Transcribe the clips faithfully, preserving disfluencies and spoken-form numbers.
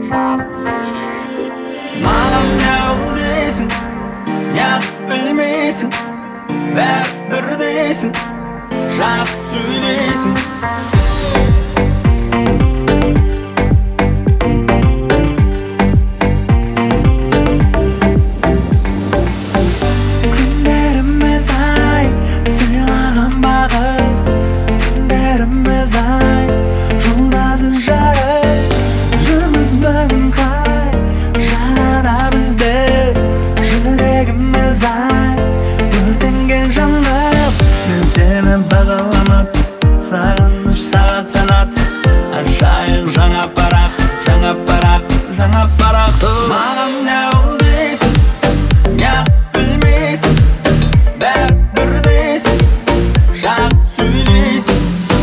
Mağam ne deysin, ne bilmeysin, bär bir deysin, şap söyleysin. Günlerimiz ay, sığlagan bağı, tunlarimiz ay, Жолдасың жары, жұмыз бүгін қай, жада бізді, жүрегіміз ай, өртенген жанып, мен сені бағаламап, сағыныш сағат санат, ашайық жаңа парақ, жаңа парақ, жаңа парақ. Маған не ол дейсің, не білмейсің, бәрібір дейсің, шақ сөйлейсің.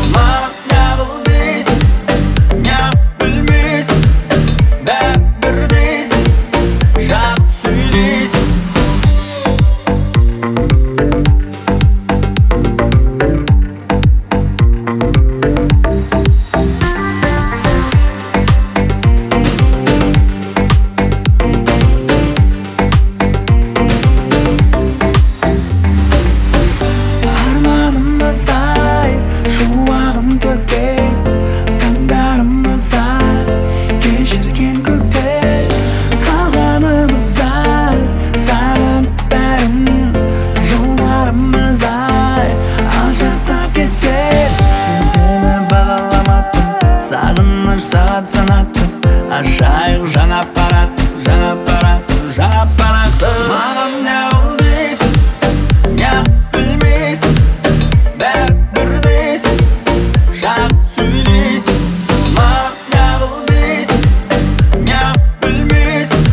Say, şuağın tökey, tаңдарымыз ай, кешірген көктей, қалғанымыз ай, сағынып бәрін, жолдарымыз ай, алшақтап кеткен. Мен сені бағаламаппын, сағыныш сағат санаттым, ашайық жаңа парақ, жаңа парақ, жаңа парақ. Маған не ол дейсің, не білмейсің, бәрібір дейсің, шақ сөйлейсің. Маған не қыл дейсің, не білмейсің,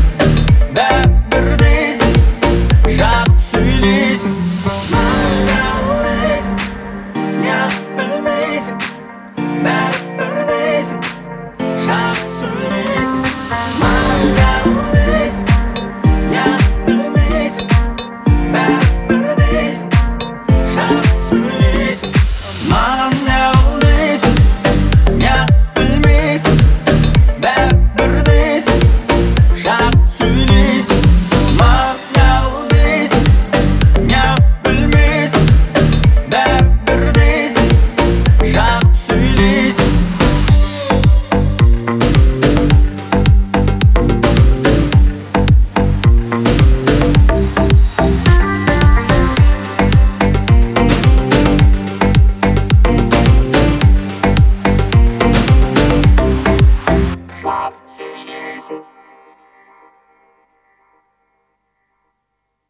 бәрібір дейсің, шақ сөйлейсің. Маған не қыл дейсің, не білмейсің, бәрібір дейсің, шақ сөйлейсің. Маған не қыл дейсің, не білмейсің, бәрібір дейсің, шақ сөйлейсің. Маған не ол дейсің, не білмейсің, бәрібір дейсің, шақ сөйлейсің. Маған не ол дейсің, не білмейсің, бәрібір дейсің, шақ сөйлейсің. Шап сөйлейсің.